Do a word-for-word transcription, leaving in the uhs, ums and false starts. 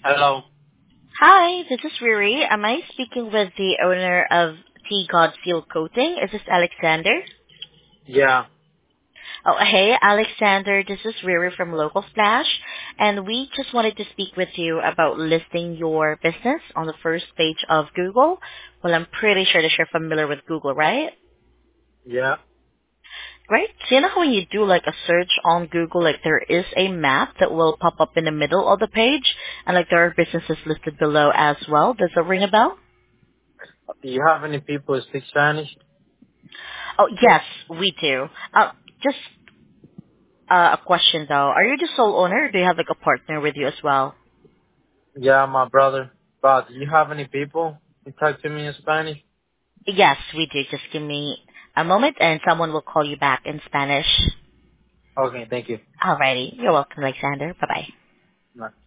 Hello. Hi, this is Riri. Am I speaking with the owner of T God Seal Coating? Is this Alexander? Yeah. Oh, hey, Alexander. This is Riri from Local Splash, and we just wanted to speak with you about listing your business on the first page of Google. Well, I'm pretty sure that you're familiar with Google, right? Yeah. Right? So you know how when you do like a search on Google, like there is a map that will pop up in the middle of the page, and like there are businesses listed below as well. Does it ring a bell? Do you have any people who speak Spanish? Oh, yes, we do. Uh, just uh, a question though. Are you the sole owner or do you have like a partner with you as well? Yeah, my brother. But do you have any people who talk to me in Spanish? Yes, we do. Just give me a moment and someone will call you back in Spanish. Okay, thank you. Alrighty. You're welcome, Alexander. Bye-bye. Bye.